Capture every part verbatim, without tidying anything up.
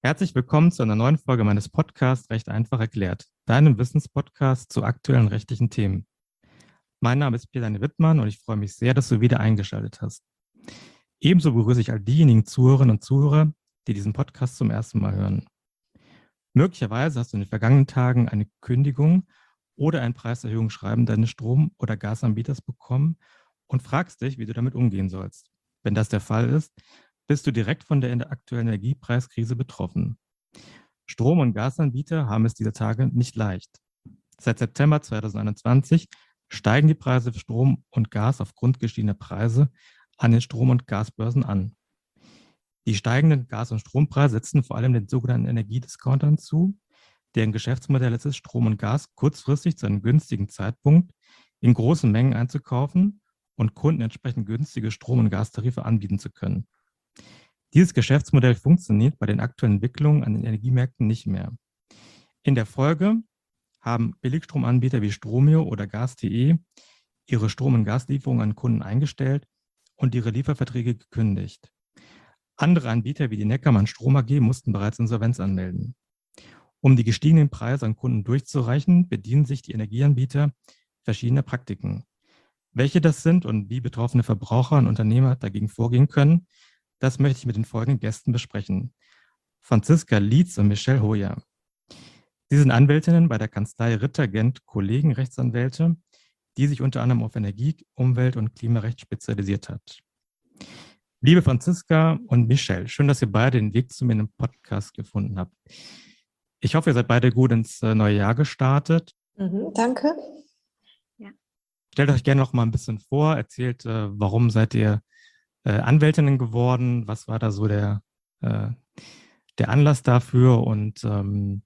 Herzlich willkommen zu einer neuen Folge meines Podcasts Recht einfach erklärt, deinem Wissenspodcast zu aktuellen rechtlichen Themen. Mein Name ist Peter Wittmann und ich freue mich sehr, dass du wieder eingeschaltet hast. Ebenso begrüße ich all diejenigen Zuhörerinnen und Zuhörer, die diesen Podcast zum ersten Mal hören. Möglicherweise hast du in den vergangenen Tagen eine Kündigung oder ein Preiserhöhungsschreiben deines Strom- oder Gasanbieters bekommen und fragst dich, wie du damit umgehen sollst. Wenn das der Fall ist, bist du direkt von der aktuellen Energiepreiskrise betroffen. Strom- und Gasanbieter haben es dieser Tage nicht leicht. Seit September zweitausendeinundzwanzig steigen die Preise für Strom und Gas aufgrund gestiegener Preise an den Strom- und Gasbörsen an. Die steigenden Gas- und Strompreise setzen vor allem den sogenannten Energiediscountern zu, deren Geschäftsmodell es ist, Strom und Gas kurzfristig zu einem günstigen Zeitpunkt in großen Mengen einzukaufen und Kunden entsprechend günstige Strom- und Gastarife anbieten zu können. Dieses Geschäftsmodell funktioniert bei den aktuellen Entwicklungen an den Energiemärkten nicht mehr. In der Folge haben Billigstromanbieter wie Stromio oder gas punkt de ihre Strom- und Gaslieferungen an Kunden eingestellt und ihre Lieferverträge gekündigt. Andere Anbieter wie die Neckermann Strom A G mussten bereits Insolvenz anmelden. Um die gestiegenen Preise an Kunden durchzureichen, bedienen sich die Energieanbieter verschiedener Praktiken. Welche das sind und wie betroffene Verbraucher und Unternehmer dagegen vorgehen können, das möchte ich mit den folgenden Gästen besprechen. Franziska Lietz und Michelle Hoyer. Sie sind Anwältinnen bei der Kanzlei Ritter Gent Kollegen Rechtsanwälte, die sich unter anderem auf Energie-, Umwelt- und Klimarecht spezialisiert hat. Liebe Franziska und Michelle, schön, dass ihr beide den Weg zu mir in den Podcast gefunden habt. Ich hoffe, ihr seid beide gut ins neue Jahr gestartet. Mhm, danke. Ja. Stellt euch gerne noch mal ein bisschen vor, erzählt, äh, warum seid ihr äh, Anwältinnen geworden, was war da so der, äh, der Anlass dafür und ähm,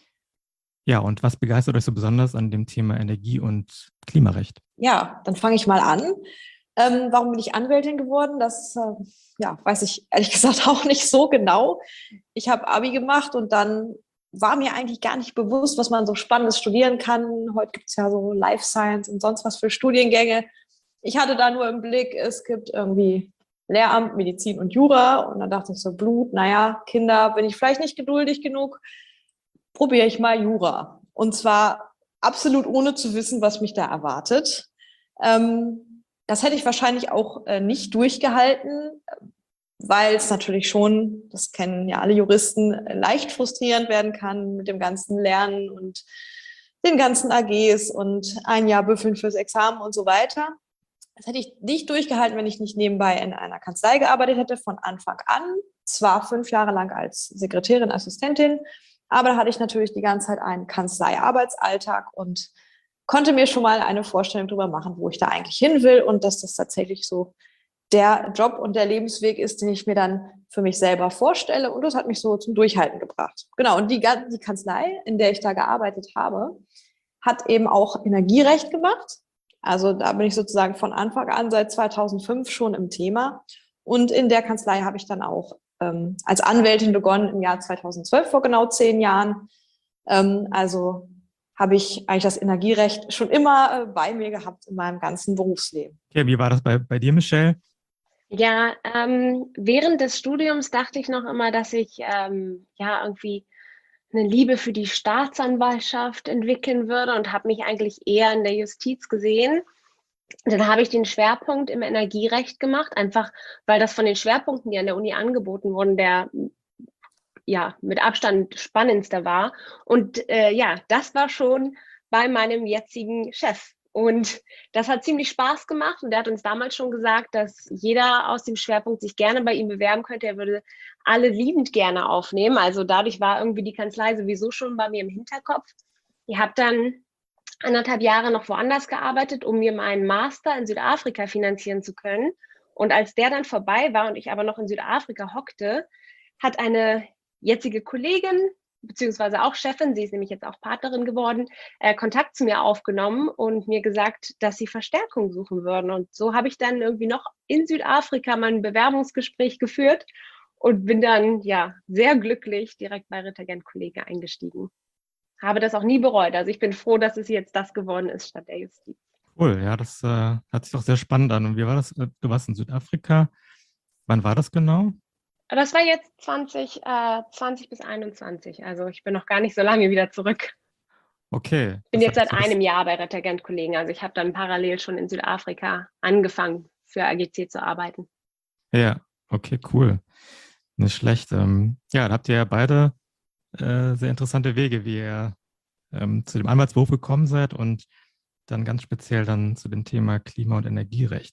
ja, und was begeistert euch so besonders an dem Thema Energie- und Klimarecht? Ja, dann fange ich mal an. Ähm, warum bin ich Anwältin geworden? Das äh, ja, weiß ich ehrlich gesagt auch nicht so genau. Ich habe Abi gemacht und dann war mir eigentlich gar nicht bewusst, was man so Spannendes studieren kann. Heute gibt es ja so Life Science und sonst was für Studiengänge. Ich hatte da nur im Blick, es gibt irgendwie Lehramt, Medizin und Jura. Und dann dachte ich so, Blut, naja, Kinder, bin ich vielleicht nicht geduldig genug, probiere ich mal Jura. Und zwar absolut ohne zu wissen, was mich da erwartet. Ähm, das hätte ich wahrscheinlich auch äh, nicht durchgehalten, weil es natürlich schon, das kennen ja alle Juristen, leicht frustrierend werden kann mit dem ganzen Lernen und den ganzen A Gs und ein Jahr büffeln fürs Examen und so weiter. Das hätte ich nicht durchgehalten, wenn ich nicht nebenbei in einer Kanzlei gearbeitet hätte, von Anfang an. Zwar fünf Jahre lang als Sekretärin, Assistentin, aber da hatte ich natürlich die ganze Zeit einen Kanzlei-Arbeitsalltag und konnte mir schon mal eine Vorstellung darüber machen, wo ich da eigentlich hin will und dass das tatsächlich so der Job und der Lebensweg ist, den ich mir dann für mich selber vorstelle. Und das hat mich so zum Durchhalten gebracht. Genau, und die, die Kanzlei, in der ich da gearbeitet habe, hat eben auch Energierecht gemacht. Also da bin ich sozusagen von Anfang an seit zweitausendfünf schon im Thema. Und in der Kanzlei habe ich dann auch ähm, als Anwältin begonnen im Jahr zweitausendzwölf, vor genau zehn Jahren. Ähm, also habe ich eigentlich das Energierecht schon immer äh, bei mir gehabt in meinem ganzen Berufsleben. Okay, wie war das bei, bei dir, Michelle? Ja, ähm, während des Studiums dachte ich noch immer, dass ich ähm, ja irgendwie eine Liebe für die Staatsanwaltschaft entwickeln würde und habe mich eigentlich eher in der Justiz gesehen. Dann habe ich den Schwerpunkt im Energierecht gemacht, einfach weil das von den Schwerpunkten, die an der Uni angeboten wurden, der ja mit Abstand spannendster war. Und äh, ja, das war schon bei meinem jetzigen Chef. Und das hat ziemlich Spaß gemacht. Und er hat uns damals schon gesagt, dass jeder aus dem Schwerpunkt sich gerne bei ihm bewerben könnte. Er würde alle liebend gerne aufnehmen. Also dadurch war irgendwie die Kanzlei sowieso schon bei mir im Hinterkopf. Ich habe dann anderthalb Jahre noch woanders gearbeitet, um mir meinen Master in Südafrika finanzieren zu können. Und als der dann vorbei war und ich aber noch in Südafrika hockte, hat eine jetzige Kollegin, beziehungsweise auch Chefin, sie ist nämlich jetzt auch Partnerin geworden, äh, Kontakt zu mir aufgenommen und mir gesagt, dass sie Verstärkung suchen würden. Und so habe ich dann irgendwie noch in Südafrika mein Bewerbungsgespräch geführt und bin dann ja sehr glücklich direkt bei Ritter Gent Kollege eingestiegen. Habe das auch nie bereut. Also ich bin froh, dass es jetzt das geworden ist statt der Justiz. Cool, ja, das äh, hört sich doch sehr spannend an. Und wie war das? Du warst in Südafrika. Wann war das genau? Das war jetzt zwanzig, äh, zwanzig bis einundzwanzig. Also ich bin noch gar nicht so lange wieder zurück. Okay. Ich bin Das jetzt heißt, seit du bist, einem Jahr bei Rettergent-Kollegen. Also ich habe dann parallel schon in Südafrika angefangen, für A G C zu arbeiten. ja, okay, cool. Nicht schlecht. Ähm, ja, da habt ihr ja beide äh, sehr interessante Wege, wie ihr ähm, zu dem Anwaltsberuf gekommen seid und dann ganz speziell dann zu dem Thema Klima- und Energierecht.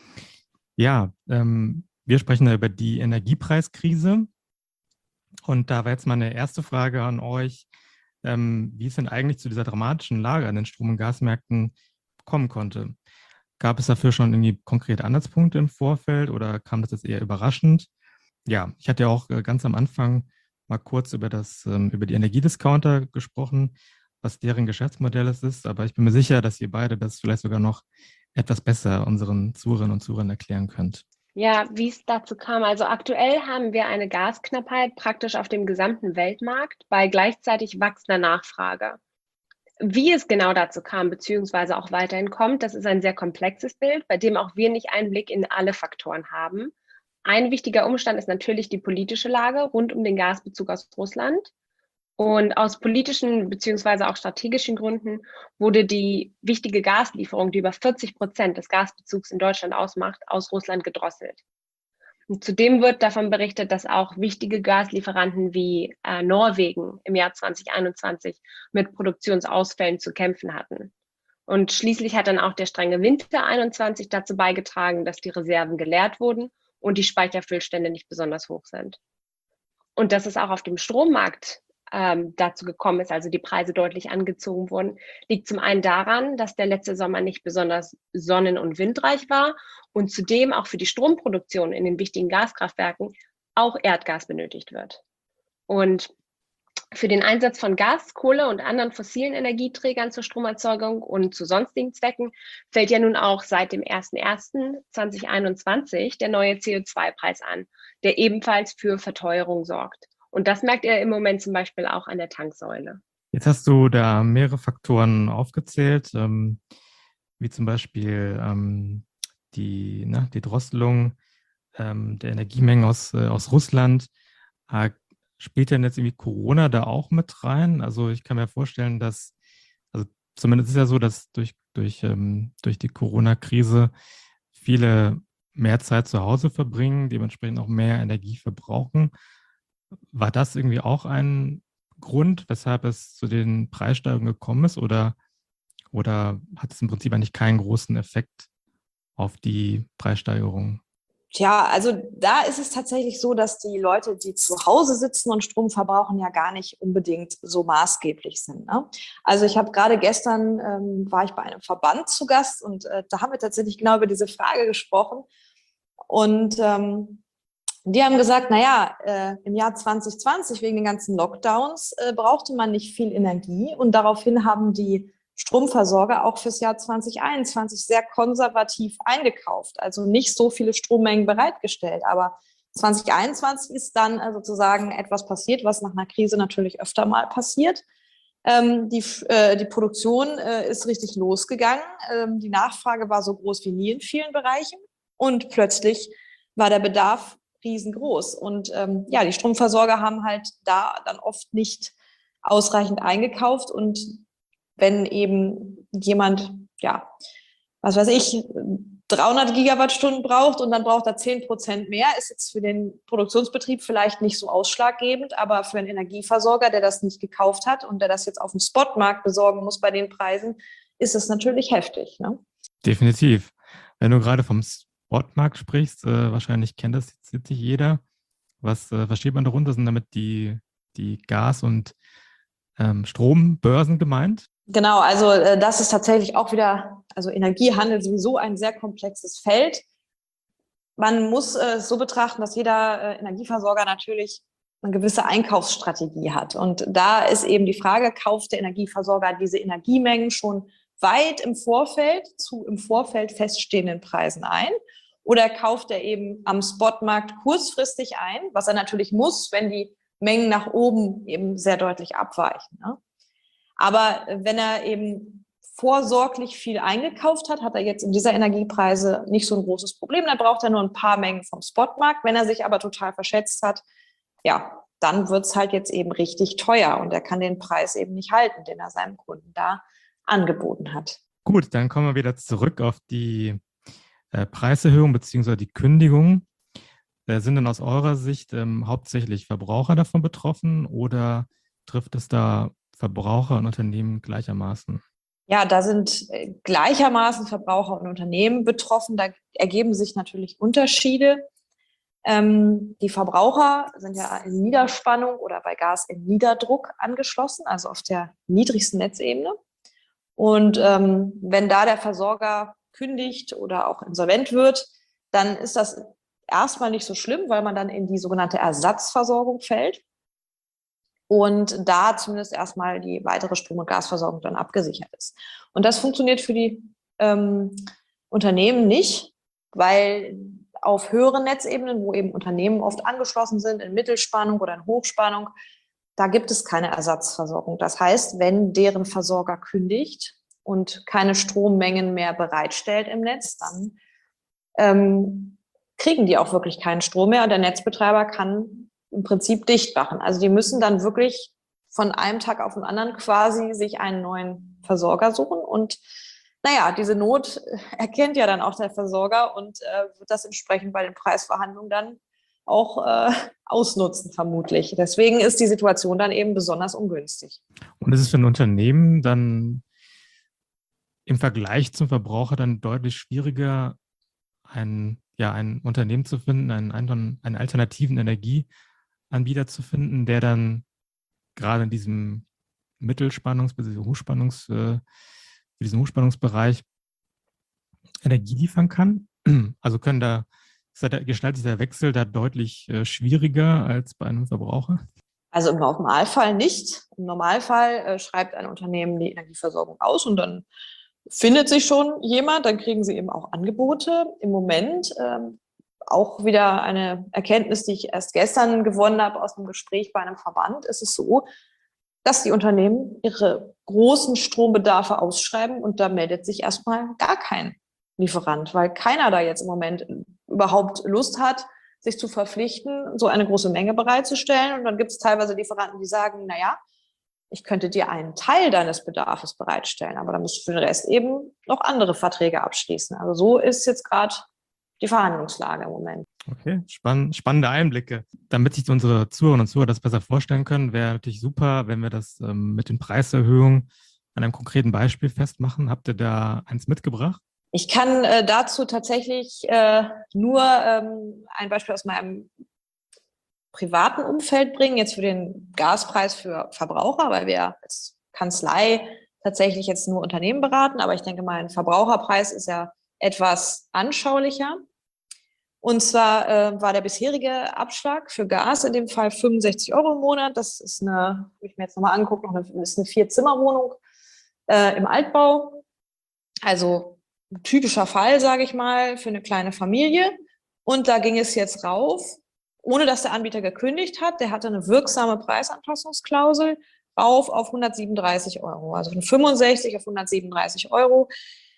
Ja, ähm, wir sprechen da über die Energiepreiskrise. Und da war jetzt meine erste Frage an euch, ähm, wie es denn eigentlich zu dieser dramatischen Lage an den Strom- und Gasmärkten kommen konnte. Gab es dafür schon irgendwie konkrete Ansatzpunkte im Vorfeld oder kam das jetzt eher überraschend? Ja, ich hatte ja auch äh, ganz am Anfang mal kurz über das, ähm, über die Energiediscounter gesprochen, was deren Geschäftsmodell es ist, aber ich bin mir sicher, dass ihr beide das vielleicht sogar noch etwas besser unseren Zuhörerinnen und Zuhörern erklären könnt. Ja, wie es dazu kam. Also aktuell haben wir eine Gasknappheit praktisch auf dem gesamten Weltmarkt bei gleichzeitig wachsender Nachfrage. Wie es genau dazu kam, beziehungsweise auch weiterhin kommt, das ist ein sehr komplexes Bild, bei dem auch wir nicht Einblick in alle Faktoren haben. Ein wichtiger Umstand ist natürlich die politische Lage rund um den Gasbezug aus Russland. Und aus politischen beziehungsweise auch strategischen Gründen wurde die wichtige Gaslieferung, die über vierzig Prozent des Gasbezugs in Deutschland ausmacht, aus Russland gedrosselt. Und zudem wird davon berichtet, dass auch wichtige Gaslieferanten wie äh, Norwegen im Jahr zwanzig einundzwanzig mit Produktionsausfällen zu kämpfen hatten. Und schließlich hat dann auch der strenge Winter einundzwanzig dazu beigetragen, dass die Reserven geleert wurden und die Speicherfüllstände nicht besonders hoch sind. Und dass es auch auf dem Strommarkt ähm, dazu gekommen ist, also die Preise deutlich angezogen wurden, liegt zum einen daran, dass der letzte Sommer nicht besonders sonnen- und windreich war und zudem auch für die Stromproduktion in den wichtigen Gaskraftwerken auch Erdgas benötigt wird. Und für den Einsatz von Gas, Kohle und anderen fossilen Energieträgern zur Stromerzeugung und zu sonstigen Zwecken fällt ja nun auch seit dem ersten ersten zweitausendeinundzwanzig der neue C O zwei Preis an, der ebenfalls für Verteuerung sorgt. Und das merkt ihr im Moment zum Beispiel auch an der Tanksäule. Jetzt hast du da mehrere Faktoren aufgezählt, ähm, wie zum Beispiel ähm, die, ne, die Drosselung ähm, der Energiemengen aus, äh, aus Russland. Äh, spielt denn jetzt irgendwie Corona da auch mit rein? Also ich kann mir vorstellen, dass, also zumindest ist es ja so, dass durch, durch, ähm, durch die Corona-Krise viele mehr Zeit zu Hause verbringen, dementsprechend auch mehr Energie verbrauchen. War das irgendwie auch ein Grund, weshalb es zu den Preissteigerungen gekommen ist, oder, oder hat es im Prinzip eigentlich keinen großen Effekt auf die Preissteigerung? Tja, also da ist es tatsächlich so, dass die Leute, die zu Hause sitzen und Strom verbrauchen, ja gar nicht unbedingt so maßgeblich sind. Ne? Also ich habe gerade gestern, ähm, war ich bei einem Verband zu Gast und äh, da haben wir tatsächlich genau über diese Frage gesprochen. Und ähm, die haben gesagt, naja, äh, im Jahr zwanzig zwanzig wegen den ganzen Lockdowns äh, brauchte man nicht viel Energie und daraufhin haben die Stromversorger auch fürs Jahr zwanzig einundzwanzig sehr konservativ eingekauft, also nicht so viele Strommengen bereitgestellt. Aber zwanzig einundzwanzig ist dann äh, sozusagen etwas passiert, was nach einer Krise natürlich öfter mal passiert. Ähm, die, äh, die Produktion äh, ist richtig losgegangen. Ähm, die Nachfrage war so groß wie nie in vielen Bereichen und plötzlich war der Bedarf riesengroß. Und ähm, ja, die Stromversorger haben halt da dann oft nicht ausreichend eingekauft. Und wenn eben jemand, ja, was weiß ich, dreihundert Gigawattstunden braucht und dann braucht er zehn Prozent mehr, ist jetzt für den Produktionsbetrieb vielleicht nicht so ausschlaggebend, aber für einen Energieversorger, der das nicht gekauft hat und der das jetzt auf dem Spotmarkt besorgen muss bei den Preisen, ist es natürlich heftig. Ne? Definitiv. Wenn du gerade vom Spotmarkt sprichst, äh, wahrscheinlich kennt das jetzt, jetzt nicht jeder. Was äh, versteht man darunter? Sind damit die, die Gas- und ähm, Strombörsen gemeint? Genau, also äh, das ist tatsächlich auch wieder, also Energiehandel sowieso ein sehr komplexes Feld. Man muss es äh, so betrachten, dass jeder äh, Energieversorger natürlich eine gewisse Einkaufsstrategie hat. Und da ist eben die Frage, kauft der Energieversorger diese Energiemengen schon weit im Vorfeld zu im Vorfeld feststehenden Preisen ein? Oder kauft er eben am Spotmarkt kurzfristig ein, was er natürlich muss, wenn die Mengen nach oben eben sehr deutlich abweichen. Ne? Aber wenn er eben vorsorglich viel eingekauft hat, hat er jetzt in dieser Energiepreise nicht so ein großes Problem. Dann braucht er nur ein paar Mengen vom Spotmarkt. Wenn er sich aber total verschätzt hat, ja, dann wird es halt jetzt eben richtig teuer und er kann den Preis eben nicht halten, den er seinem Kunden da angeboten hat. Gut, dann kommen wir wieder zurück auf die äh, Preiserhöhung bzw. die Kündigung. Äh, sind denn aus eurer Sicht ähm, hauptsächlich Verbraucher davon betroffen oder trifft es da Verbraucher und Unternehmen gleichermaßen? Ja, da sind gleichermaßen Verbraucher und Unternehmen betroffen. Da ergeben sich natürlich Unterschiede. Ähm, die Verbraucher sind ja in Niederspannung oder bei Gas in Niederdruck angeschlossen, also auf der niedrigsten Netzebene. Und ähm, wenn da der Versorger kündigt oder auch insolvent wird, dann ist das erstmal nicht so schlimm, weil man dann in die sogenannte Ersatzversorgung fällt. Und da zumindest erstmal die weitere Strom- und Gasversorgung dann abgesichert ist. Und das funktioniert für die ähm, Unternehmen nicht, weil auf höheren Netzebenen, wo eben Unternehmen oft angeschlossen sind, in Mittelspannung oder in Hochspannung, da gibt es keine Ersatzversorgung. Das heißt, wenn deren Versorger kündigt und keine Strommengen mehr bereitstellt im Netz, dann ähm, kriegen die auch wirklich keinen Strom mehr und der Netzbetreiber kann im Prinzip dicht machen. Also die müssen dann wirklich von einem Tag auf den anderen quasi sich einen neuen Versorger suchen. Und naja, diese Not erkennt ja dann auch der Versorger und äh, wird das entsprechend bei den Preisverhandlungen dann auch äh, ausnutzen, vermutlich. Deswegen ist die Situation dann eben besonders ungünstig. Und ist es für ein Unternehmen dann im Vergleich zum Verbraucher dann deutlich schwieriger, ein, ja, ein Unternehmen zu finden, einen, einen alternativen Energieanbieter zu finden, der dann gerade in diesem Mittelspannungs- bzw. Hochspannungs, äh, für diesen Hochspannungsbereich Energie liefern kann? Also können da, gestaltet sich der Wechsel da deutlich äh, schwieriger als bei einem Verbraucher? Also im Normalfall nicht. Im Normalfall äh, schreibt ein Unternehmen die Energieversorgung aus und dann findet sich schon jemand, dann kriegen sie eben auch Angebote. Im Moment ähm, auch wieder eine Erkenntnis, die ich erst gestern gewonnen habe aus einem Gespräch bei einem Verband, ist es so, dass die Unternehmen ihre großen Strombedarfe ausschreiben und da meldet sich erstmal gar kein Lieferant, weil keiner da jetzt im Moment überhaupt Lust hat, sich zu verpflichten, so eine große Menge bereitzustellen. Und dann gibt es teilweise Lieferanten, die sagen, naja, ich könnte dir einen Teil deines Bedarfs bereitstellen, aber dann musst du für den Rest eben noch andere Verträge abschließen. Also so ist jetzt gerade die Verhandlungslage im Moment. Okay, spann- spannende Einblicke. Damit sich unsere Zuhörerinnen und Zuhörer das besser vorstellen können, wäre natürlich super, wenn wir das ähm, mit den Preiserhöhungen an einem konkreten Beispiel festmachen. Habt ihr da eins mitgebracht? Ich kann äh, dazu tatsächlich äh, nur ähm, ein Beispiel aus meinem privaten Umfeld bringen, jetzt für den Gaspreis für Verbraucher, weil wir als Kanzlei tatsächlich jetzt nur Unternehmen beraten. Aber ich denke mal, ein Verbraucherpreis ist ja etwas anschaulicher. Und zwar äh, war der bisherige Abschlag für Gas in dem Fall fünfundsechzig Euro im Monat. Das ist eine, habe ich mir jetzt nochmal angeguckt, noch eine, ist eine Vier-Zimmer-Wohnung äh, im Altbau. Also ein typischer Fall, sage ich mal, für eine kleine Familie. Und da ging es jetzt rauf, ohne dass der Anbieter gekündigt hat. Der hatte eine wirksame Preisanpassungsklausel rauf auf hundertsiebenunddreißig Euro. Also von fünfundsechzig auf hundertsiebenunddreißig Euro.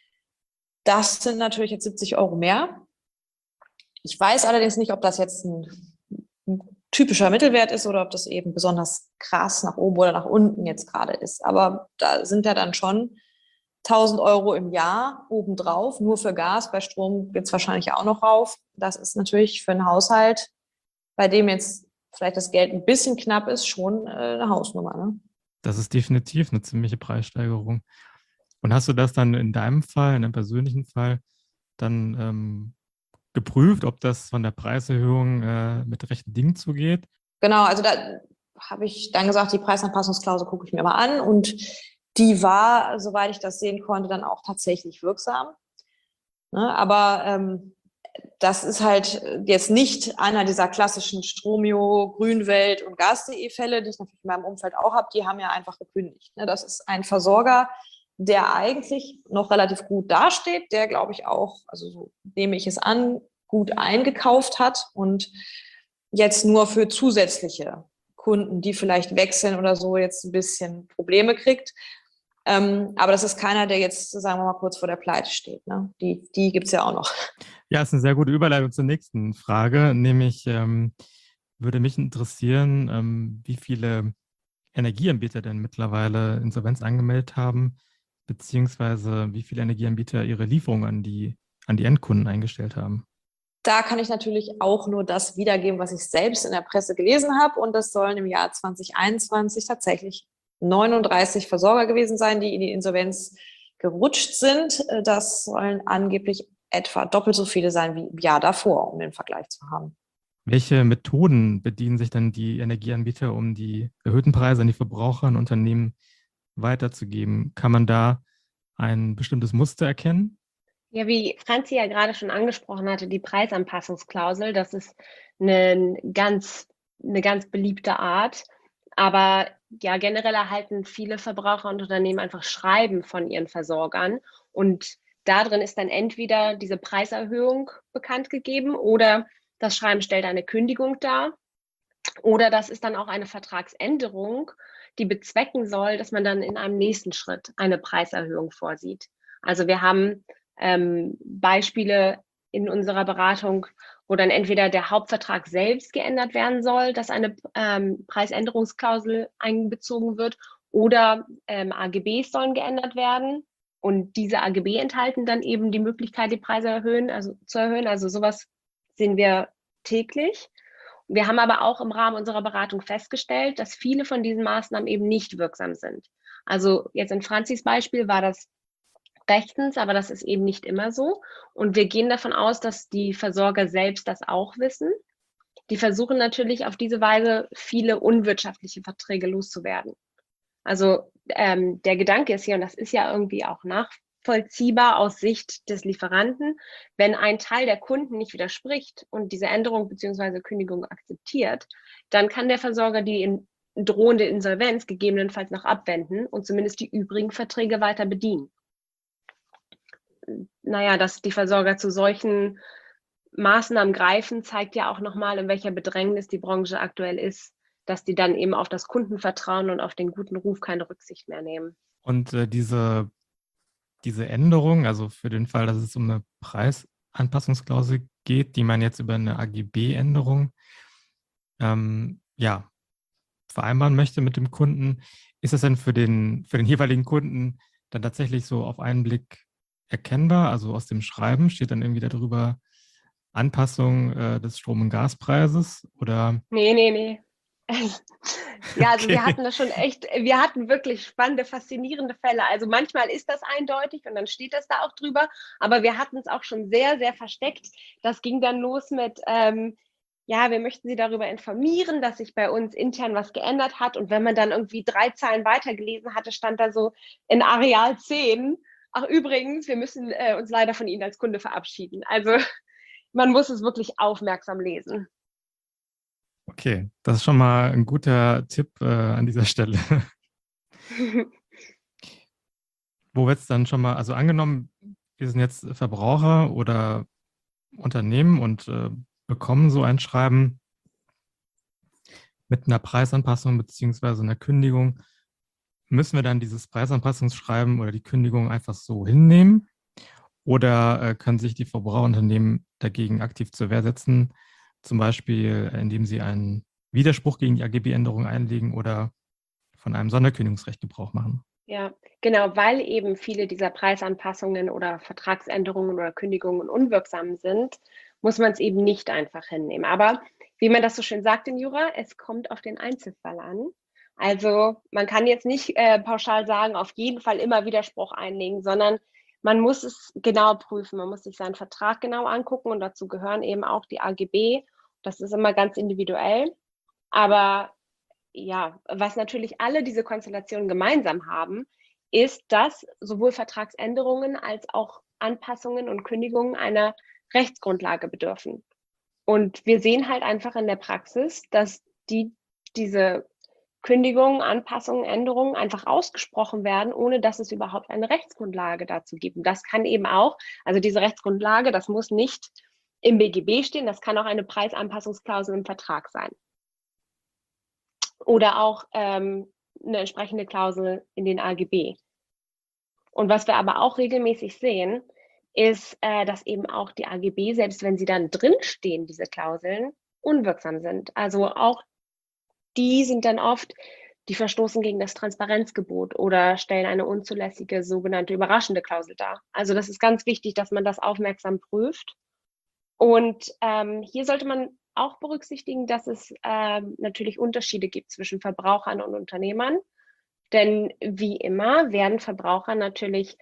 Das sind natürlich jetzt siebzig Euro mehr. Ich weiß allerdings nicht, ob das jetzt ein, ein typischer Mittelwert ist oder ob das eben besonders krass nach oben oder nach unten jetzt gerade ist. Aber da sind ja dann schon tausend Euro im Jahr obendrauf, nur für Gas. Bei Strom geht es wahrscheinlich auch noch rauf. Das ist natürlich für einen Haushalt, bei dem jetzt vielleicht das Geld ein bisschen knapp ist, schon äh, eine Hausnummer. Ne? Das ist definitiv eine ziemliche Preissteigerung. Und hast du das dann in deinem Fall, in deinem persönlichen Fall, dann ähm, geprüft, ob das von der Preiserhöhung äh, mit rechten Dingen zugeht? Genau, also da habe ich dann gesagt, die Preisanpassungsklausel gucke ich mir mal an und die war, soweit ich das sehen konnte, dann auch tatsächlich wirksam. Ne, aber ähm, das ist halt jetzt nicht einer dieser klassischen Stromio, Grünwelt und Gas Punkt de Fälle, die ich natürlich in meinem Umfeld auch habe, die haben ja einfach gekündigt. Ne, das ist ein Versorger, der eigentlich noch relativ gut dasteht, der, glaube ich, auch, also so nehme ich es an, gut eingekauft hat und jetzt nur für zusätzliche Kunden, die vielleicht wechseln oder so, jetzt ein bisschen Probleme kriegt. Ähm, aber das ist keiner, der jetzt, sagen wir mal, kurz vor der Pleite steht. Ne? Die, die gibt es ja auch noch. Ja, ist eine sehr gute Überleitung zur nächsten Frage, nämlich ähm, würde mich interessieren, ähm, wie viele Energieanbieter denn mittlerweile Insolvenz angemeldet haben, beziehungsweise wie viele Energieanbieter ihre Lieferungen an die, an die Endkunden eingestellt haben. Da kann ich natürlich auch nur das wiedergeben, was ich selbst in der Presse gelesen habe. Und das sollen im Jahr zwanzig einundzwanzig tatsächlich neununddreißig Versorger gewesen sein, die in die Insolvenz gerutscht sind. Das sollen angeblich etwa doppelt so viele sein wie im Jahr davor, um den Vergleich zu haben. Welche Methoden bedienen sich dann die Energieanbieter, um die erhöhten Preise an die Verbraucher und Unternehmen weiterzugeben? Kann man da ein bestimmtes Muster erkennen? Ja, wie Franzi ja gerade schon angesprochen hatte, die Preisanpassungsklausel, das ist eine ganz, eine ganz beliebte Art. Aber ja, generell erhalten viele Verbraucher und Unternehmen einfach Schreiben von ihren Versorgern. Und da drin ist dann entweder diese Preiserhöhung bekannt gegeben oder das Schreiben stellt eine Kündigung dar. Oder das ist dann auch eine Vertragsänderung, die bezwecken soll, dass man dann in einem nächsten Schritt eine Preiserhöhung vorsieht. Also wir haben ähm, Beispiele in unserer Beratung, wo dann entweder der Hauptvertrag selbst geändert werden soll, dass eine ähm, Preisänderungsklausel einbezogen wird, oder ähm, A G Bs sollen geändert werden. Und diese A G B enthalten dann eben die Möglichkeit, die Preise erhöhen, also zu erhöhen. Also sowas sehen wir täglich. Wir haben aber auch im Rahmen unserer Beratung festgestellt, dass viele von diesen Maßnahmen eben nicht wirksam sind. Also jetzt in Franzis Beispiel war das rechtens, aber das ist eben nicht immer so. Und wir gehen davon aus, dass die Versorger selbst das auch wissen. Die versuchen natürlich auf diese Weise viele unwirtschaftliche Verträge loszuwerden. Also ähm, der Gedanke ist hier, und das ist ja irgendwie auch nachvollziehbar aus Sicht des Lieferanten, wenn ein Teil der Kunden nicht widerspricht und diese Änderung bzw. Kündigung akzeptiert, dann kann der Versorger die in drohende Insolvenz gegebenenfalls noch abwenden und zumindest die übrigen Verträge weiter bedienen. Naja, dass die Versorger zu solchen Maßnahmen greifen, zeigt ja auch nochmal, in welcher Bedrängnis die Branche aktuell ist, dass die dann eben auf das Kundenvertrauen und auf den guten Ruf keine Rücksicht mehr nehmen. Und äh, diese, diese Änderung, also für den Fall, dass es um eine Preisanpassungsklausel geht, die man jetzt über eine A G B-Änderung ähm, ja, vereinbaren möchte mit dem Kunden, ist das denn für den, für den jeweiligen Kunden dann tatsächlich so auf einen Blick erkennbar? Also aus dem Schreiben steht dann irgendwie darüber Anpassung äh, des Strom- und Gaspreises oder? Nee, nee, nee. Ja, also Okay. wir hatten das schon echt, wir hatten wirklich spannende, faszinierende Fälle. Also manchmal ist das eindeutig und dann steht das da auch drüber, aber wir hatten es auch schon sehr, sehr versteckt. Das ging dann los mit, ähm, ja, wir möchten Sie darüber informieren, dass sich bei uns intern was geändert hat. Und wenn man dann irgendwie drei Zeilen weitergelesen hatte, stand da so in Areal zehn, ach übrigens, wir müssen äh, uns leider von Ihnen als Kunde verabschieden. Also man muss es wirklich aufmerksam lesen. Okay, das ist schon mal ein guter Tipp äh, an dieser Stelle. Wo wird es dann schon mal, also angenommen, wir sind jetzt Verbraucher oder Unternehmen und äh, bekommen so ein Schreiben mit einer Preisanpassung beziehungsweise einer Kündigung, müssen wir dann dieses Preisanpassungsschreiben oder die Kündigung einfach so hinnehmen? Oder äh, können sich die Verbraucherunternehmen dagegen aktiv zur Wehr setzen, zum Beispiel indem sie einen Widerspruch gegen die A G B-Änderung einlegen oder von einem Sonderkündigungsrecht Gebrauch machen? Ja, genau, weil eben viele dieser Preisanpassungen oder Vertragsänderungen oder Kündigungen unwirksam sind, muss man es eben nicht einfach hinnehmen. Aber wie man das so schön sagt in Jura, es kommt auf den Einzelfall an. Also man kann jetzt nicht äh, pauschal sagen, auf jeden Fall immer Widerspruch einlegen, sondern man muss es genau prüfen. Man muss sich seinen Vertrag genau angucken und dazu gehören eben auch die A G B. Das ist immer ganz individuell. Aber ja, was natürlich alle diese Konstellationen gemeinsam haben, ist, dass sowohl Vertragsänderungen als auch Anpassungen und Kündigungen einer Rechtsgrundlage bedürfen. Und wir sehen halt einfach in der Praxis, dass die, diese Kündigungen, Anpassungen, Änderungen einfach ausgesprochen werden, ohne dass es überhaupt eine Rechtsgrundlage dazu gibt. Und das kann eben auch, also diese Rechtsgrundlage, das muss nicht im B G B stehen, das kann auch eine Preisanpassungsklausel im Vertrag sein. Oder auch ähm, eine entsprechende Klausel in den A G B. Und was wir aber auch regelmäßig sehen, ist, äh, dass eben auch die A G B, selbst wenn sie dann drinstehen, diese Klauseln, unwirksam sind. Also auch die sind dann oft, die verstoßen gegen das Transparenzgebot oder stellen eine unzulässige sogenannte überraschende Klausel dar. Also das ist ganz wichtig, dass man das aufmerksam prüft. Und ähm, hier sollte man auch berücksichtigen, dass es ähm, natürlich Unterschiede gibt zwischen Verbrauchern und Unternehmern. Denn wie immer werden Verbraucher natürlich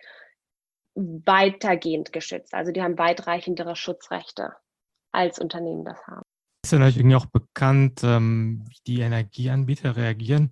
weitergehend geschützt. Also die haben weitreichendere Schutzrechte, als Unternehmen das haben. Ist ja natürlich irgendwie auch bekannt, ähm, wie die Energieanbieter reagieren,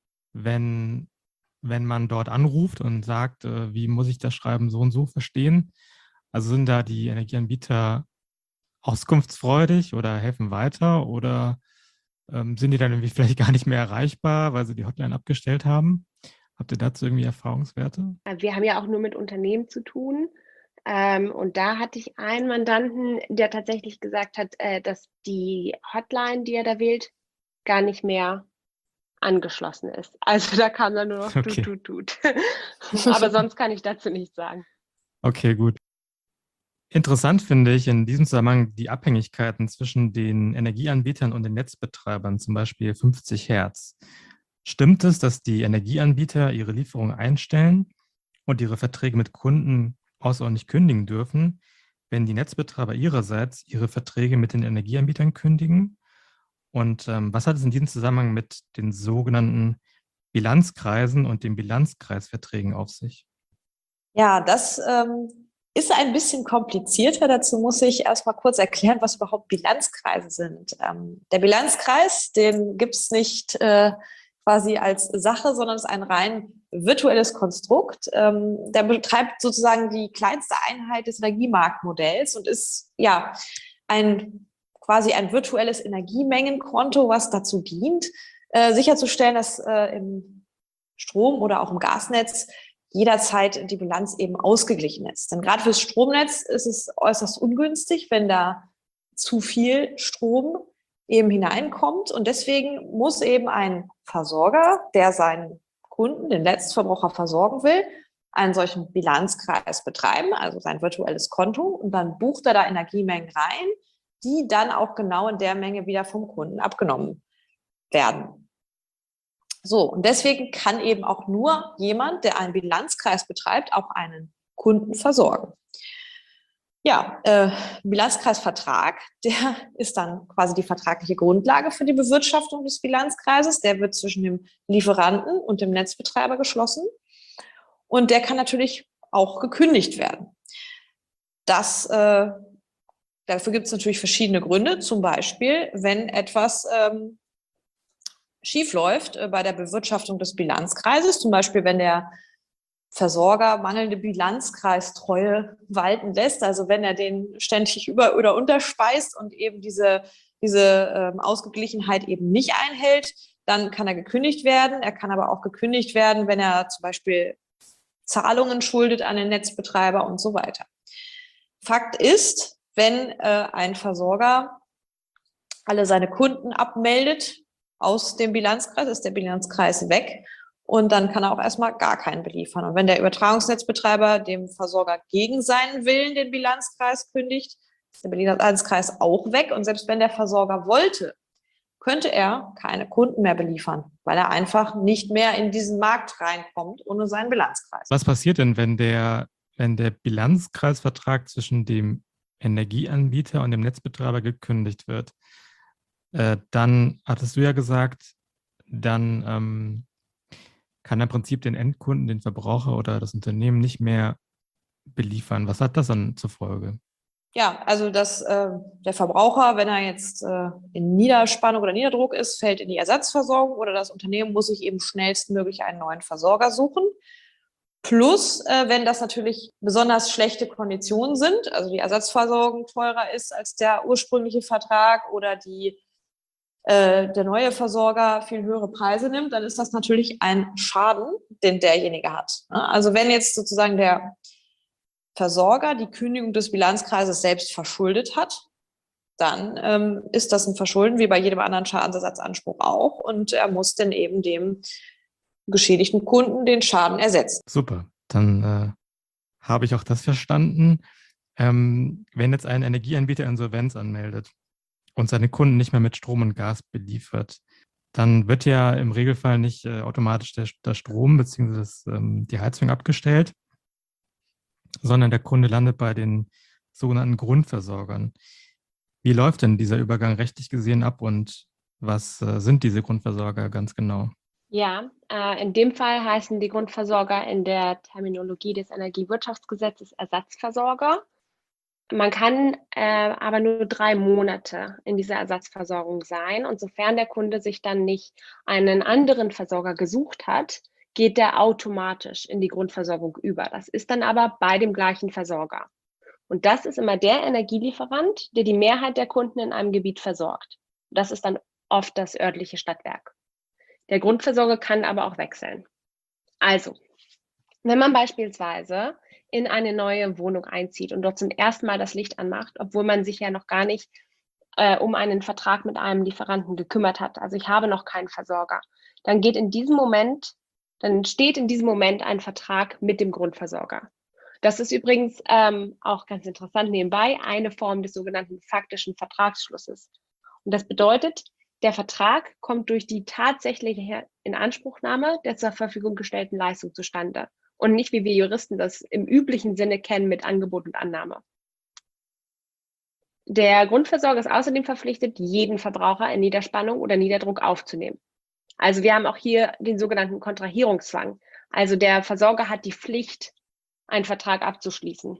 wenn, wenn man dort anruft und sagt, äh, wie muss ich das Schreiben so und so verstehen? Also sind da die Energieanbieter auskunftsfreudig oder helfen weiter oder ähm, sind die dann irgendwie vielleicht gar nicht mehr erreichbar, weil sie die Hotline abgestellt haben? Habt ihr dazu irgendwie Erfahrungswerte? Wir haben ja auch nur mit Unternehmen zu tun. Ähm, und da hatte ich einen Mandanten, der tatsächlich gesagt hat, äh, dass die Hotline, die er da wählt, gar nicht mehr angeschlossen ist. Also da kam dann nur noch Okay. tut, tut, tut. Aber sonst kann ich dazu nichts sagen. Okay, gut. Interessant finde ich in diesem Zusammenhang die Abhängigkeiten zwischen den Energieanbietern und den Netzbetreibern, zum Beispiel fünfzig Hertz. Stimmt es, dass die Energieanbieter ihre Lieferungen einstellen und ihre Verträge mit Kunden außerordentlich kündigen dürfen, wenn die Netzbetreiber ihrerseits ihre Verträge mit den Energieanbietern kündigen? Und ähm, was hat es in diesem Zusammenhang mit den sogenannten Bilanzkreisen und den Bilanzkreisverträgen auf sich? Ja, das ähm, ist ein bisschen komplizierter. Dazu muss ich erstmal kurz erklären, was überhaupt Bilanzkreise sind. Ähm, der Bilanzkreis, den gibt es nicht äh, quasi als Sache, sondern ist ein rein virtuelles Konstrukt. Ähm, der betreibt sozusagen die kleinste Einheit des Energiemarktmodells und ist ja ein quasi ein virtuelles Energiemengenkonto, was dazu dient, äh, sicherzustellen, dass äh, im Strom- oder auch im Gasnetz jederzeit die Bilanz eben ausgeglichen ist. Denn gerade fürs Stromnetz ist es äußerst ungünstig, wenn da zu viel Strom eben hineinkommt. Und deswegen muss eben ein Versorger, der seinen Kunden, den Letztverbraucher versorgen will, einen solchen Bilanzkreis betreiben, also sein virtuelles Konto. Und dann bucht er da Energiemengen rein, die dann auch genau in der Menge wieder vom Kunden abgenommen werden. So, und deswegen kann eben auch nur jemand, der einen Bilanzkreis betreibt, auch einen Kunden versorgen. Ja, äh, Bilanzkreisvertrag, der ist dann quasi die vertragliche Grundlage für die Bewirtschaftung des Bilanzkreises. Der wird zwischen dem Lieferanten und dem Netzbetreiber geschlossen. Und der kann natürlich auch gekündigt werden. Das, äh, dafür gibt es natürlich verschiedene Gründe. Zum Beispiel, wenn etwas ähm, schief läuft äh, bei der Bewirtschaftung des Bilanzkreises, zum Beispiel wenn der Versorger mangelnde Bilanzkreistreue walten lässt, also wenn er den ständig über- oder unterspeist und eben diese, diese ähm, Ausgeglichenheit eben nicht einhält, dann kann er gekündigt werden. Er kann aber auch gekündigt werden, wenn er zum Beispiel Zahlungen schuldet an den Netzbetreiber und so weiter. Fakt ist, wenn äh, ein Versorger alle seine Kunden abmeldet aus dem Bilanzkreis, ist der Bilanzkreis weg. Und dann kann er auch erstmal gar keinen beliefern. Und wenn der Übertragungsnetzbetreiber dem Versorger gegen seinen Willen den Bilanzkreis kündigt, ist der Bilanzkreis auch weg. Und selbst wenn der Versorger wollte, könnte er keine Kunden mehr beliefern, weil er einfach nicht mehr in diesen Markt reinkommt ohne seinen Bilanzkreis. Was passiert denn, wenn der, wenn der Bilanzkreisvertrag zwischen dem Energieanbieter und dem Netzbetreiber gekündigt wird? Äh, dann hattest du ja gesagt, dann ähm, kann er im Prinzip den Endkunden, den Verbraucher oder das Unternehmen nicht mehr beliefern. Was hat das dann zur Folge? Ja, also dass äh, der Verbraucher, wenn er jetzt äh, in Niederspannung oder Niederdruck ist, fällt in die Ersatzversorgung oder das Unternehmen muss sich eben schnellstmöglich einen neuen Versorger suchen. Plus, äh, wenn das natürlich besonders schlechte Konditionen sind, also die Ersatzversorgung teurer ist als der ursprüngliche Vertrag oder die äh, der neue Versorger viel höhere Preise nimmt, dann ist das natürlich ein Schaden, den derjenige hat. Ne? Also wenn jetzt sozusagen der Versorger die Kündigung des Bilanzkreises selbst verschuldet hat, dann ähm, ist das ein Verschulden wie bei jedem anderen Schadensersatzanspruch auch und er muss dann eben dem geschädigten Kunden den Schaden ersetzen. Super. Dann äh, habe ich auch das verstanden. Ähm, wenn jetzt ein Energieanbieter Insolvenz anmeldet und seine Kunden nicht mehr mit Strom und Gas beliefert, dann wird ja im Regelfall nicht äh, automatisch der, der Strom bzw. Ähm, die Heizung abgestellt, sondern der Kunde landet bei den sogenannten Grundversorgern. Wie läuft denn dieser Übergang rechtlich gesehen ab und was äh, sind diese Grundversorger ganz genau? Ja, äh, in dem Fall heißen die Grundversorger in der Terminologie des Energiewirtschaftsgesetzes Ersatzversorger. Man kann äh, aber nur drei Monate in dieser Ersatzversorgung sein. Und sofern der Kunde sich dann nicht einen anderen Versorger gesucht hat, geht der automatisch in die Grundversorgung über. Das ist dann aber bei dem gleichen Versorger. Und das ist immer der Energielieferant, der die Mehrheit der Kunden in einem Gebiet versorgt. Das ist dann oft das örtliche Stadtwerk. Der Grundversorger kann aber auch wechseln. Also, wenn man beispielsweise in eine neue Wohnung einzieht und dort zum ersten Mal das Licht anmacht, obwohl man sich ja noch gar nicht äh, um einen Vertrag mit einem Lieferanten gekümmert hat, also ich habe noch keinen Versorger, dann geht in diesem Moment, dann steht in diesem Moment ein Vertrag mit dem Grundversorger. Das ist übrigens ähm, auch ganz interessant nebenbei eine Form des sogenannten faktischen Vertragsschlusses. Und das bedeutet, der Vertrag kommt durch die tatsächliche Inanspruchnahme der zur Verfügung gestellten Leistung zustande und nicht, wie wir Juristen das im üblichen Sinne kennen, mit Angebot und Annahme. Der Grundversorger ist außerdem verpflichtet, jeden Verbraucher in Niederspannung oder Niederdruck aufzunehmen. Also wir haben auch hier den sogenannten Kontrahierungszwang. Also der Versorger hat die Pflicht, einen Vertrag abzuschließen.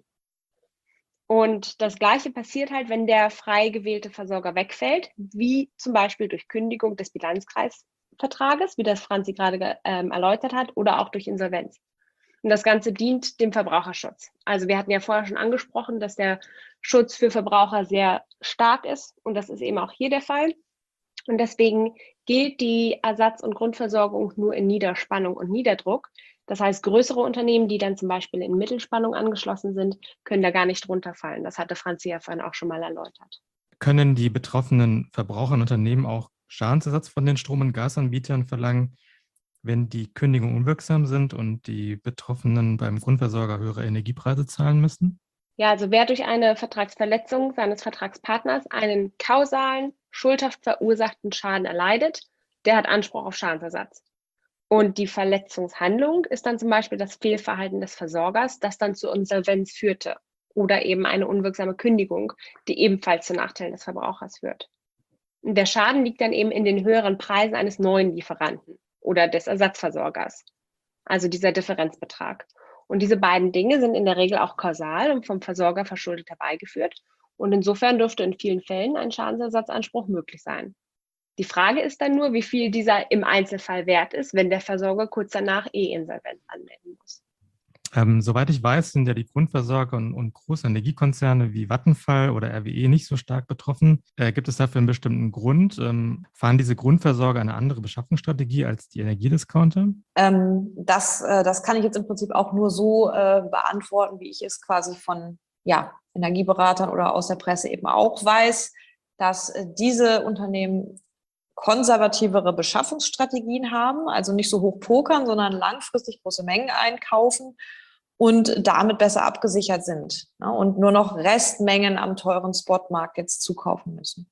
Und das Gleiche passiert halt, wenn der frei gewählte Versorger wegfällt, wie zum Beispiel durch Kündigung des Bilanzkreisvertrages, wie das Franzi gerade ähm, erläutert hat, oder auch durch Insolvenz. Und das Ganze dient dem Verbraucherschutz. Also wir hatten ja vorher schon angesprochen, dass der Schutz für Verbraucher sehr stark ist. Und das ist eben auch hier der Fall. Und deswegen gilt die Ersatz- und Grundversorgung nur in Niederspannung und Niederdruck. Das heißt, größere Unternehmen, die dann zum Beispiel in Mittelspannung angeschlossen sind, können da gar nicht runterfallen. Das hatte Franzi ja vorhin auch schon mal erläutert. Können die betroffenen Verbraucher und Unternehmen auch Schadensersatz von den Strom- und Gasanbietern verlangen, wenn die Kündigungen unwirksam sind und die Betroffenen beim Grundversorger höhere Energiepreise zahlen müssen? Ja, also wer durch eine Vertragsverletzung seines Vertragspartners einen kausalen, schuldhaft verursachten Schaden erleidet, der hat Anspruch auf Schadensersatz. Und die Verletzungshandlung ist dann zum Beispiel das Fehlverhalten des Versorgers, das dann zur Insolvenz führte. Oder eben eine unwirksame Kündigung, die ebenfalls zu Nachteilen des Verbrauchers führt. Und der Schaden liegt dann eben in den höheren Preisen eines neuen Lieferanten oder des Ersatzversorgers. Also dieser Differenzbetrag. Und diese beiden Dinge sind in der Regel auch kausal und vom Versorger verschuldet herbeigeführt. Und insofern dürfte in vielen Fällen ein Schadensersatzanspruch möglich sein. Die Frage ist dann nur, wie viel dieser im Einzelfall wert ist, wenn der Versorger kurz danach eh Insolvenz anmelden muss. Ähm, soweit ich weiß, sind ja die Grundversorger und, und große Energiekonzerne wie Vattenfall oder R W E nicht so stark betroffen. Äh, gibt es dafür einen bestimmten Grund? Ähm, fahren diese Grundversorger eine andere Beschaffungsstrategie als die Energiediscounter? Ähm, das, äh, das kann ich jetzt im Prinzip auch nur so äh, beantworten, wie ich es quasi von ja, Energieberatern oder aus der Presse eben auch weiß, dass äh, diese Unternehmen konservativere Beschaffungsstrategien haben, also nicht so hoch pokern, sondern langfristig große Mengen einkaufen und damit besser abgesichert sind, ne, und nur noch Restmengen am teuren Spotmarkt jetzt zukaufen müssen.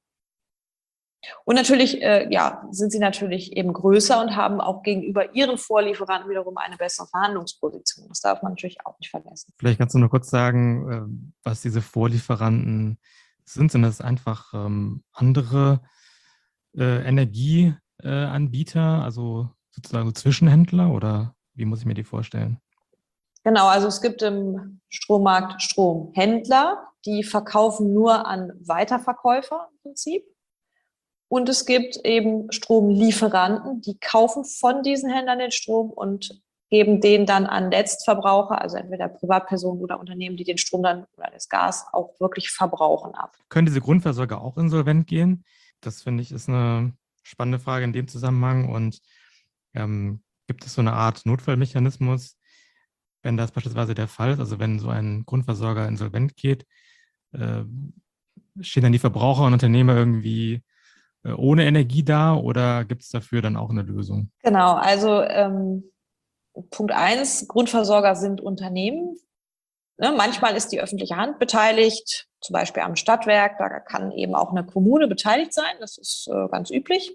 Und natürlich, äh, ja, sind sie natürlich eben größer und haben auch gegenüber ihren Vorlieferanten wiederum eine bessere Verhandlungsposition. Das darf man natürlich auch nicht vergessen. Vielleicht kannst du nur kurz sagen, was diese Vorlieferanten sind. Sind das einfach ähm, andere äh, Energieanbieter, also sozusagen Zwischenhändler, oder wie muss ich mir die vorstellen? Genau, also es gibt im Strommarkt Stromhändler, die verkaufen nur an Weiterverkäufer im Prinzip. Und es gibt eben Stromlieferanten, die kaufen von diesen Händlern den Strom und geben den dann an Letztverbraucher, also entweder Privatpersonen oder Unternehmen, die den Strom dann oder das Gas auch wirklich verbrauchen, ab. Können diese Grundversorger auch insolvent gehen? Das finde ich ist eine spannende Frage in dem Zusammenhang. Und ähm, gibt es so eine Art Notfallmechanismus, wenn das beispielsweise der Fall ist, also wenn so ein Grundversorger insolvent geht, äh, stehen dann die Verbraucher und Unternehmer irgendwie ohne Energie da oder gibt es dafür dann auch eine Lösung? Genau, also ähm, Punkt eins, Grundversorger sind Unternehmen. Ne, manchmal ist die öffentliche Hand beteiligt, zum Beispiel am Stadtwerk, da kann eben auch eine Kommune beteiligt sein, das ist äh, ganz üblich.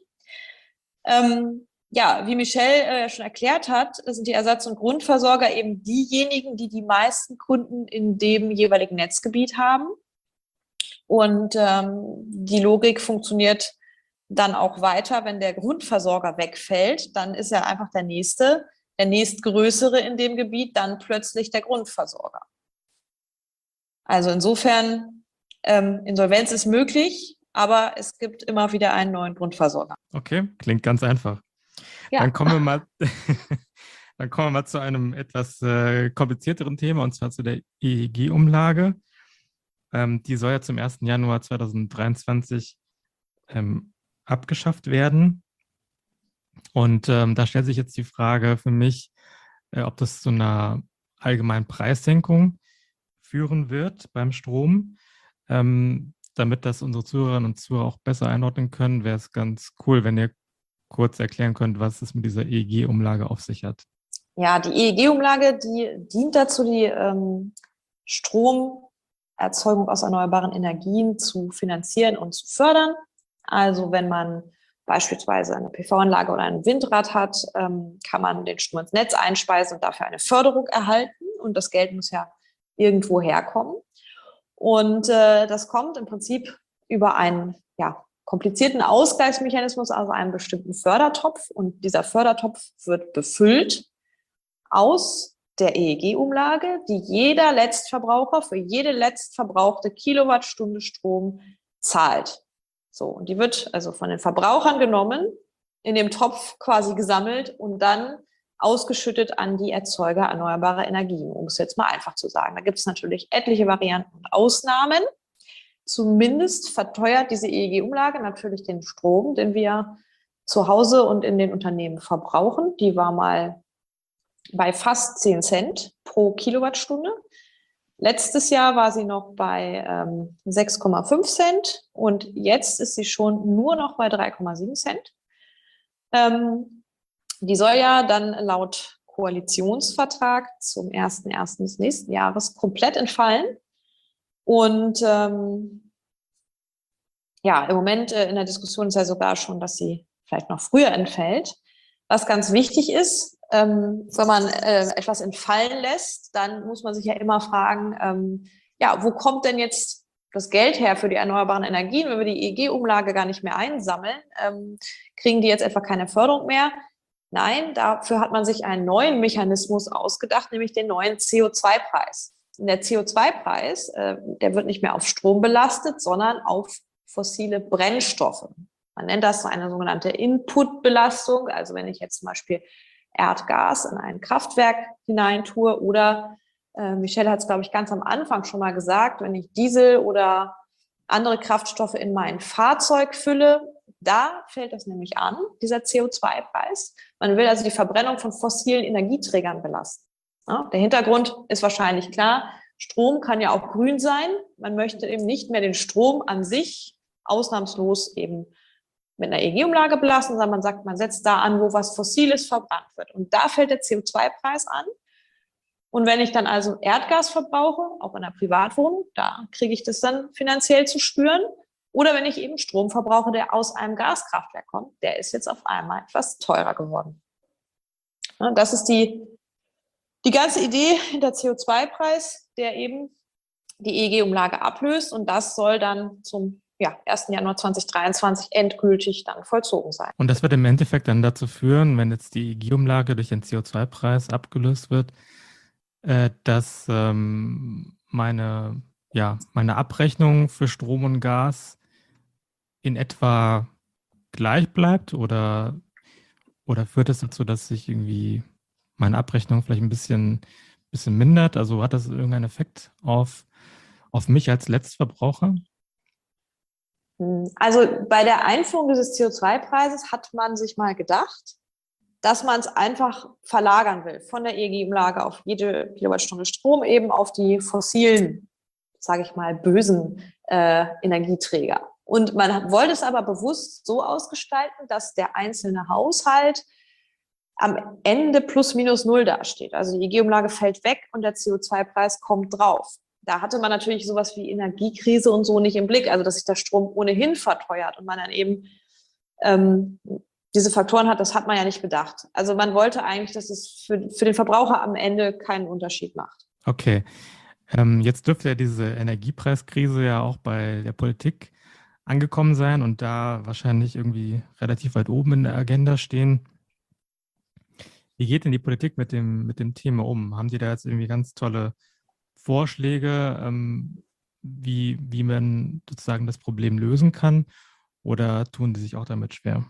Ähm, ja, wie Michelle äh, schon erklärt hat, sind die Ersatz- und Grundversorger eben diejenigen, die die meisten Kunden in dem jeweiligen Netzgebiet haben. Und ähm, die Logik funktioniert dann auch weiter, wenn der Grundversorger wegfällt, dann ist ja einfach der nächste, der nächstgrößere in dem Gebiet, dann plötzlich der Grundversorger. Also insofern, ähm, Insolvenz ist möglich, aber es gibt immer wieder einen neuen Grundversorger. Okay, klingt ganz einfach. Ja. Dann kommen wir mal, dann kommen wir mal zu einem etwas äh, komplizierteren Thema, und zwar zu der E E G-Umlage. Ähm, die soll ja zum ersten Januar zweitausenddreiundzwanzig ähm, abgeschafft werden. Und ähm, da stellt sich jetzt die Frage für mich, äh, ob das zu einer allgemeinen Preissenkung führen wird beim Strom. Ähm, damit das unsere Zuhörerinnen und Zuhörer auch besser einordnen können, wäre es ganz cool, wenn ihr kurz erklären könnt, was es mit dieser E E G-Umlage auf sich hat. Ja, die E E G-Umlage, die dient dazu, die ähm, Stromerzeugung aus erneuerbaren Energien zu finanzieren und zu fördern. Also wenn man beispielsweise eine P V-Anlage oder ein Windrad hat, ähm, kann man den Strom ins Netz einspeisen und dafür eine Förderung erhalten. Und das Geld muss ja irgendwo herkommen. Und äh, das kommt im Prinzip über einen ja, komplizierten Ausgleichsmechanismus, also einen bestimmten Fördertopf. Und dieser Fördertopf wird befüllt aus der E E G-Umlage, die jeder Letztverbraucher für jede letztverbrauchte Kilowattstunde Strom zahlt. So, und die wird also von den Verbrauchern genommen, in dem Topf quasi gesammelt und dann ausgeschüttet an die Erzeuger erneuerbarer Energien, um es jetzt mal einfach zu sagen. Da gibt es natürlich etliche Varianten und Ausnahmen. Zumindest verteuert diese E E G-Umlage natürlich den Strom, den wir zu Hause und in den Unternehmen verbrauchen. Die war mal bei fast zehn Cent pro Kilowattstunde. Letztes Jahr war sie noch bei ähm, sechs Komma fünf Cent und jetzt ist sie schon nur noch bei drei Komma sieben Cent. Ähm, die soll ja dann laut Koalitionsvertrag zum ersten ersten des nächsten Jahres komplett entfallen. Und ähm, ja, im Moment äh, in der Diskussion ist ja sogar schon, dass sie vielleicht noch früher entfällt. Was ganz wichtig ist, ähm, wenn man äh, etwas entfallen lässt, dann muss man sich ja immer fragen, ähm, ja, wo kommt denn jetzt das Geld her für die erneuerbaren Energien, wenn wir die E E G-Umlage gar nicht mehr einsammeln? Ähm, kriegen die jetzt etwa keine Förderung mehr? Nein, dafür hat man sich einen neuen Mechanismus ausgedacht, nämlich den neuen C O zwei Preis. Und der C O zwei Preis, äh, der wird nicht mehr auf Strom belastet, sondern auf fossile Brennstoffe. Man nennt das so eine sogenannte Inputbelastung. Also wenn ich jetzt zum Beispiel Erdgas in ein Kraftwerk hineintue oder äh, Michelle hat es, glaube ich, ganz am Anfang schon mal gesagt, wenn ich Diesel oder andere Kraftstoffe in mein Fahrzeug fülle, da fällt das nämlich an, dieser C O zwei Preis. Man will also die Verbrennung von fossilen Energieträgern belasten. Ja, der Hintergrund ist wahrscheinlich klar. Strom kann ja auch grün sein. Man möchte eben nicht mehr den Strom an sich ausnahmslos eben mit einer E E G-Umlage belasten, sondern man sagt, man setzt da an, wo was Fossiles verbrannt wird. Und da fällt der C O zwei Preis an. Und wenn ich dann also Erdgas verbrauche, auch in einer Privatwohnung, da kriege ich das dann finanziell zu spüren. Oder wenn ich eben Strom verbrauche, der aus einem Gaskraftwerk kommt, der ist jetzt auf einmal etwas teurer geworden. Ja, das ist die, die ganze Idee hinter C O zwei Preis, der eben die E E G-Umlage ablöst. Und das soll dann zum ja, ersten Januar zweitausenddreiundzwanzig endgültig dann vollzogen sein. Und das wird im Endeffekt dann dazu führen, wenn jetzt die E E G-Umlage durch den C O zwei Preis abgelöst wird, äh, dass ähm, meine, ja, meine Abrechnung für Strom und Gas in etwa gleich bleibt, oder, oder führt das dazu, dass sich irgendwie meine Abrechnung vielleicht ein bisschen, bisschen mindert? Also hat das irgendeinen Effekt auf, auf mich als Letztverbraucher? Also bei der Einführung dieses C O zwei Preises hat man sich mal gedacht, dass man es einfach verlagern will von der E E G-Umlage auf jede Kilowattstunde Strom eben auf die fossilen, sage ich mal, bösen äh, Energieträger. Und man wollte es aber bewusst so ausgestalten, dass der einzelne Haushalt am Ende plus minus null dasteht. Also die E G-Umlage fällt weg und der C O zwei Preis kommt drauf. Da hatte man natürlich sowas wie Energiekrise und so nicht im Blick, also dass sich der Strom ohnehin verteuert und man dann eben ähm, diese Faktoren hat, das hat man ja nicht bedacht. Also man wollte eigentlich, dass es für, für den Verbraucher am Ende keinen Unterschied macht. Okay, ähm, jetzt dürfte ja diese Energiepreiskrise ja auch bei der Politik angekommen sein und da wahrscheinlich irgendwie relativ weit oben in der Agenda stehen. Wie geht denn die Politik mit dem, mit dem Thema um? Haben die da jetzt irgendwie ganz tolle Vorschläge, ähm, wie, wie man sozusagen das Problem lösen kann? Oder tun die sich auch damit schwer?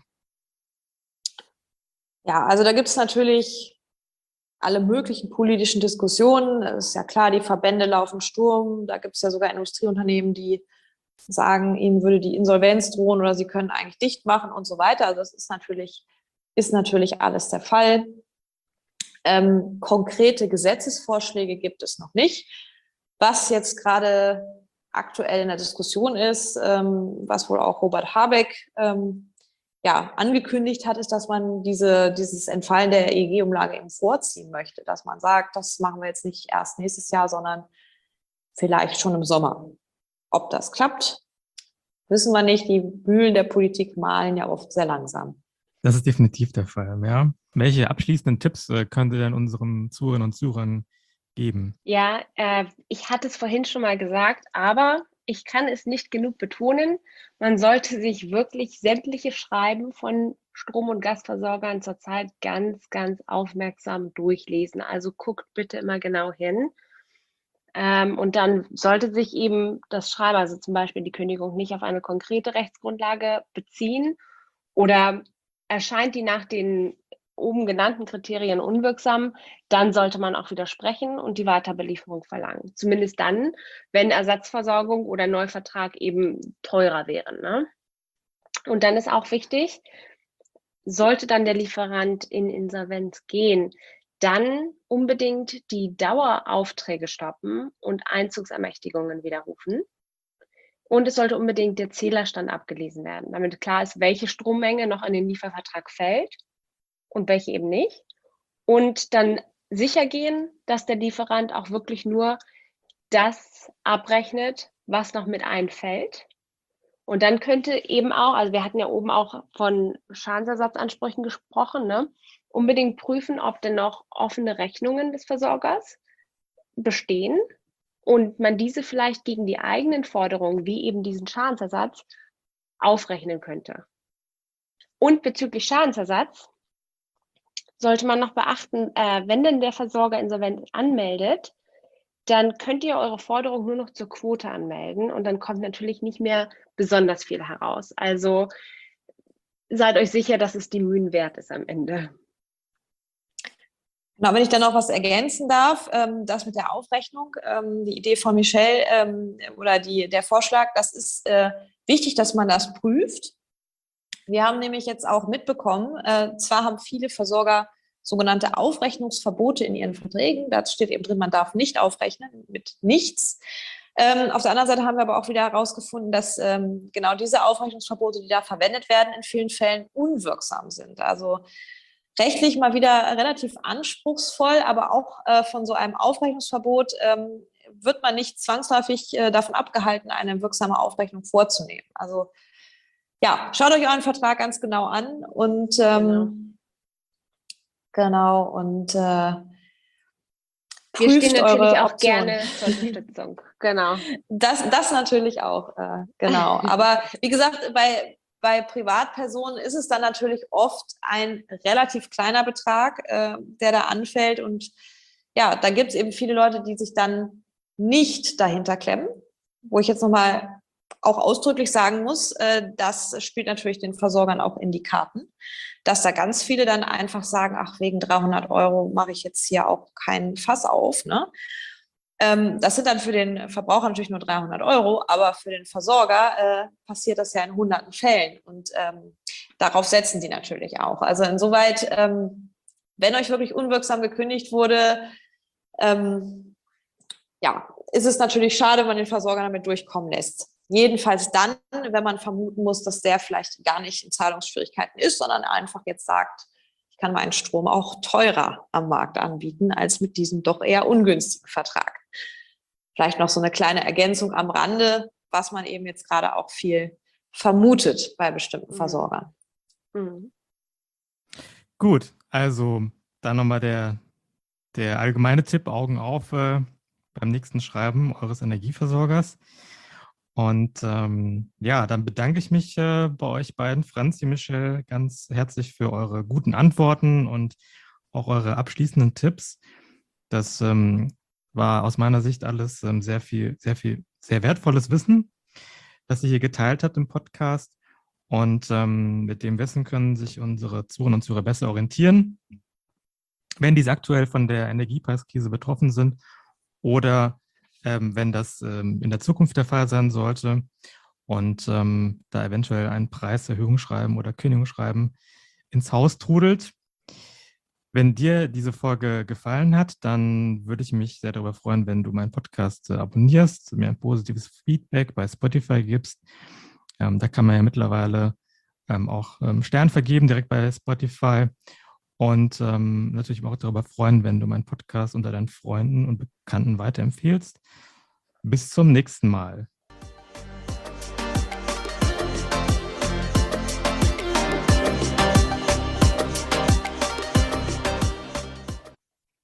Ja, also da gibt es natürlich alle möglichen politischen Diskussionen. Es ist ja klar, die Verbände laufen Sturm. Da gibt es ja sogar Industrieunternehmen, die sagen, ihnen würde die Insolvenz drohen oder sie können eigentlich dicht machen und so weiter. Also das ist natürlich, ist natürlich alles der Fall. Ähm, konkrete Gesetzesvorschläge gibt es noch nicht. Was jetzt gerade aktuell in der Diskussion ist, ähm, was wohl auch Robert Habeck ähm, ja, angekündigt hat, ist, dass man diese, dieses Entfallen der E G-Umlage eben vorziehen möchte. Dass man sagt, das machen wir jetzt nicht erst nächstes Jahr, sondern vielleicht schon im Sommer. Ob das klappt, wissen wir nicht. Die Mühlen der Politik mahlen ja oft sehr langsam. Das ist definitiv der Fall, ja. Welche abschließenden Tipps äh, können Sie denn unseren Zuhörern und Zuhörern geben? Ja, äh, ich hatte es vorhin schon mal gesagt, aber ich kann es nicht genug betonen. Man sollte sich wirklich sämtliche Schreiben von Strom- und Gasversorgern zurzeit ganz, ganz aufmerksam durchlesen. Also guckt bitte immer genau hin. Ähm, und dann sollte sich eben das Schreiben, also zum Beispiel die Kündigung, nicht auf eine konkrete Rechtsgrundlage beziehen oder erscheint die nach den oben genannten Kriterien unwirksam, dann sollte man auch widersprechen und die Weiterbelieferung verlangen. Zumindest dann, wenn Ersatzversorgung oder Neuvertrag eben teurer wären, ne? Und dann ist auch wichtig, sollte dann der Lieferant in Insolvenz gehen, dann unbedingt die Daueraufträge stoppen und Einzugsermächtigungen widerrufen. Und es sollte unbedingt der Zählerstand abgelesen werden, damit klar ist, welche Strommenge noch in den Liefervertrag fällt und welche eben nicht. Und dann sicher gehen, dass der Lieferant auch wirklich nur das abrechnet, was noch mit einfällt. Und dann könnte eben auch, also wir hatten ja oben auch von Schadensersatzansprüchen gesprochen, ne? Unbedingt prüfen, ob denn noch offene Rechnungen des Versorgers bestehen und man diese vielleicht gegen die eigenen Forderungen, wie eben diesen Schadensersatz, aufrechnen könnte. Und bezüglich Schadensersatz sollte man noch beachten, äh, wenn denn der Versorger Insolvenz anmeldet, dann könnt ihr eure Forderung nur noch zur Quote anmelden und dann kommt natürlich nicht mehr besonders viel heraus. Also seid euch sicher, dass es die Mühen wert ist am Ende. Genau, wenn ich dann noch was ergänzen darf, ähm, das mit der Aufrechnung, ähm, die Idee von Michelle ähm, oder die, der Vorschlag, das ist äh, wichtig, dass man das prüft. Wir haben nämlich jetzt auch mitbekommen, äh, zwar haben viele Versorger sogenannte Aufrechnungsverbote in ihren Verträgen, da steht eben drin, man darf nicht aufrechnen mit nichts. Ähm, auf der anderen Seite haben wir aber auch wieder herausgefunden, dass ähm, genau diese Aufrechnungsverbote, die da verwendet werden, in vielen Fällen unwirksam sind. Also rechtlich mal wieder relativ anspruchsvoll, aber auch äh, von so einem Aufrechnungsverbot ähm, wird man nicht zwangsläufig äh, davon abgehalten, eine wirksame Aufrechnung vorzunehmen. Also ja, schaut euch euren Vertrag ganz genau an und ähm, genau. genau und äh, wir stehen natürlich auch Optionen. gerne zur Unterstützung. Genau. Das, das natürlich auch, äh, genau. Aber wie gesagt, bei Bei Privatpersonen ist es dann natürlich oft ein relativ kleiner Betrag, äh, der da anfällt. Und ja, da gibt es eben viele Leute, die sich dann nicht dahinter klemmen. Wo ich jetzt nochmal auch ausdrücklich sagen muss, äh, das spielt natürlich den Versorgern auch in die Karten, dass da ganz viele dann einfach sagen, ach, wegen dreihundert Euro mache ich jetzt hier auch keinen Fass auf, ne? Das sind dann für den Verbraucher natürlich nur dreihundert Euro, aber für den Versorger äh, passiert das ja in hunderten Fällen und ähm, darauf setzen die natürlich auch. Also insoweit, ähm, wenn euch wirklich unwirksam gekündigt wurde, ähm, ja, ist es natürlich schade, wenn man den Versorger damit durchkommen lässt. Jedenfalls dann, wenn man vermuten muss, dass der vielleicht gar nicht in Zahlungsschwierigkeiten ist, sondern einfach jetzt sagt, ich kann meinen Strom auch teurer am Markt anbieten als mit diesem doch eher ungünstigen Vertrag. Vielleicht noch so eine kleine Ergänzung am Rande, was man eben jetzt gerade auch viel vermutet bei bestimmten Versorgern. Mhm. Gut, also dann nochmal der, der allgemeine Tipp, Augen auf äh, beim nächsten Schreiben eures Energieversorgers. Und ähm, ja, dann bedanke ich mich äh, bei euch beiden, Franzi, Michelle, ganz herzlich für eure guten Antworten und auch eure abschließenden Tipps. Das ähm, war aus meiner Sicht alles ähm, sehr viel, sehr viel, sehr wertvolles Wissen, das ihr hier geteilt habt im Podcast. Und ähm, mit dem Wissen können sich unsere Zuhörer und Zuhörer besser orientieren, wenn diese aktuell von der Energiepreiskrise betroffen sind oder ähm, wenn das ähm, in der Zukunft der Fall sein sollte und ähm, da eventuell ein Preiserhöhungsschreiben oder Kündigungsschreiben ins Haus trudelt. Wenn dir diese Folge gefallen hat, dann würde ich mich sehr darüber freuen, wenn du meinen Podcast äh, abonnierst, mir ein positives Feedback bei Spotify gibst. Ähm, da kann man ja mittlerweile ähm, auch ähm, Sterne vergeben, direkt bei Spotify. Und ähm, natürlich auch darüber freuen, wenn du meinen Podcast unter deinen Freunden und Bekannten weiterempfehlst. Bis zum nächsten Mal.